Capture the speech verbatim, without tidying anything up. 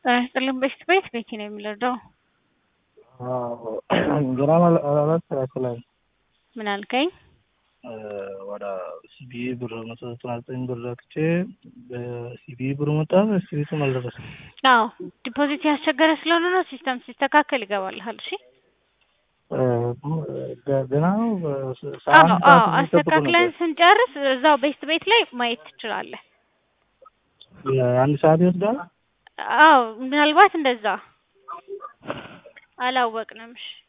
ጥልም በሽት ቤት ቤት ነው የሚለርደው አዎ ግራማ አራት ያክላል ምን አልከኝ? ወደ ሲቢ ብር መቶ ዘጠና ዘጠኝ ብር ለክቼ በሲቢ ብር መጣ ሲቢቱ አልደረሰም። አዎ ዲፖዚት ያስቸገረ ስለሆነ ነው። ሲስተም ሲስተካከል ይገባልሃል። እሺ ገና ነው። አዎ አዎ አስተካክለን ስንጨርስ እዛው ቤስት ቤት ላይ ማየት ትችላለህ። አንድ ሰዓት ይወስዳል። አዎ ምናልባት እንደዛ አላወቅንም። እሺ